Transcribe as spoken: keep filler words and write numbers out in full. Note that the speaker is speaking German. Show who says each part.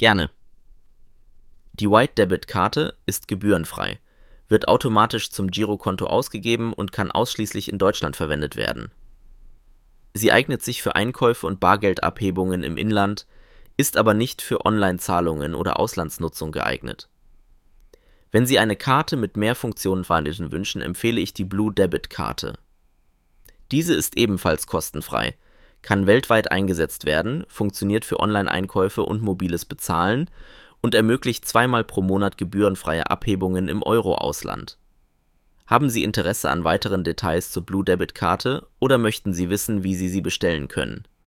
Speaker 1: Gerne. Die White Debit Karte ist gebührenfrei, wird automatisch zum Girokonto ausgegeben und kann ausschließlich in Deutschland verwendet werden. Sie eignet sich für Einkäufe und Bargeldabhebungen im Inland, ist aber nicht für Online-Zahlungen oder Auslandsnutzung geeignet. Wenn Sie eine Karte mit mehr Funktionen verhandeln wünschen, empfehle ich die Blue Debit Karte. Diese ist ebenfalls kostenfrei, kann weltweit eingesetzt werden, funktioniert für Online-Einkäufe und mobiles Bezahlen und ermöglicht zweimal pro Monat gebührenfreie Abhebungen im Euro-Ausland. Haben Sie Interesse an weiteren Details zur Blue Debit Karte oder möchten Sie wissen, wie Sie sie bestellen können?